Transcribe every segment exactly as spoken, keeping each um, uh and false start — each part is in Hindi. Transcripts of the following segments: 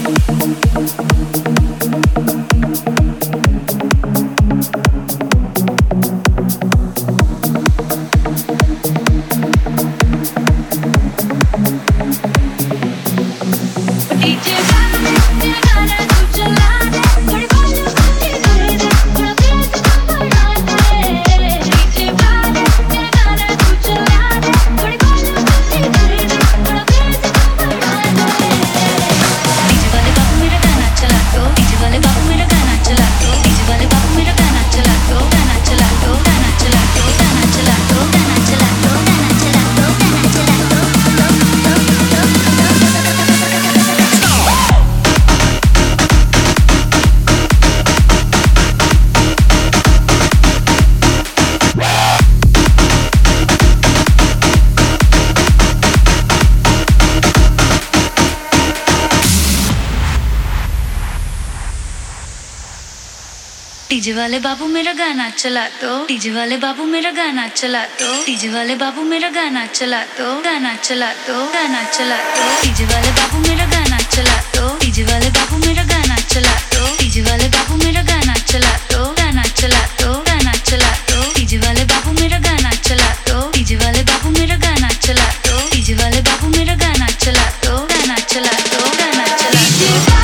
डीजे वाले बाबू मेरा गाना चला दो, डीजे वाले बाबू मेरा गाना चला दो, डीजे वाले बाबू मेरा गाना चला दो, गाना चला दो, गाना चला दो, डीजे वाले बाबू मेरा गाना चला दो, डीजे वाले बाबू मेरा गाना चला दो, डीजे वाले बाबू मेरा गाना चला दो, गाना चला दो, गाना चला दो, डीजे वाले बाबू मेरा गाना चला दो, डीजे वाले बाबू मेरा गाना चला दो, डीजे वाले बाबू मेरा गाना चला दो, गाना चला दो, गाना चला दो।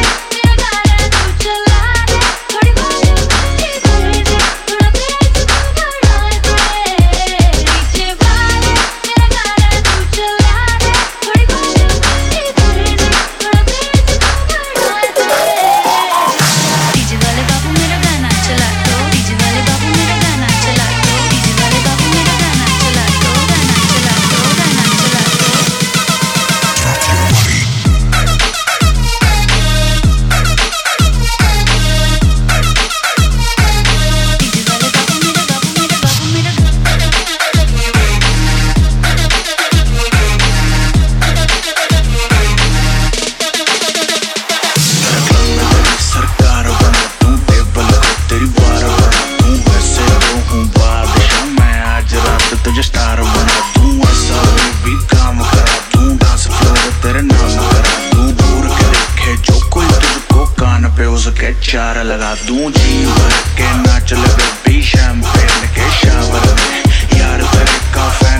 चार लगा दूं जी भर के नाच लगे भी शैंपेन के शावर में यार तेरे का फैन